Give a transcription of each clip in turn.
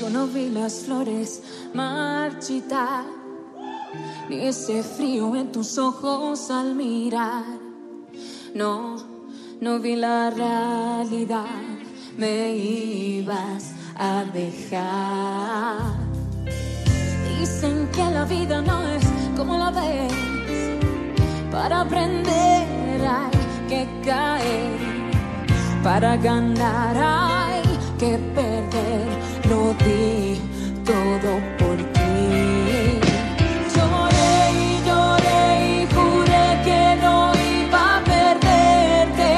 no vi las flores marchitar, ni ese frío en tus ojos al mirar. No, no vi la realidad, me ibas a dejar. Dicen que la vida no es como la ves, para aprender hay que caer, para ganar hay que perder. Lo di todo por ti. Lloré y lloré y juré que no iba a perderte.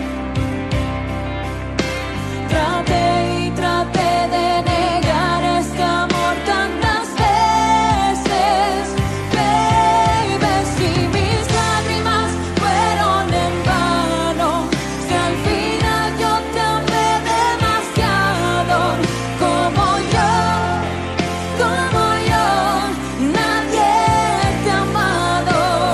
Traté y traté de negar este amor tantas veces, baby. Si mis lágrimas fueron en vano, si al final yo te amé demasiado, como yo, nadie te ha amado.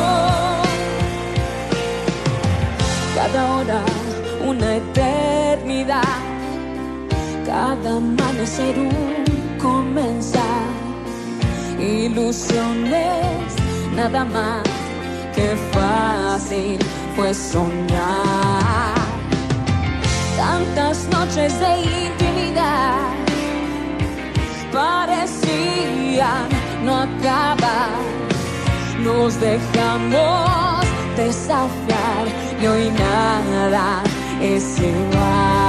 Cada hora una eternidad, cada amanecer un comenzar. Ilusiones, nada más que fácil fue soñar. Tantas noches de intimidad parecían no acabar. Nos dejamos desafiar y hoy nada es igual.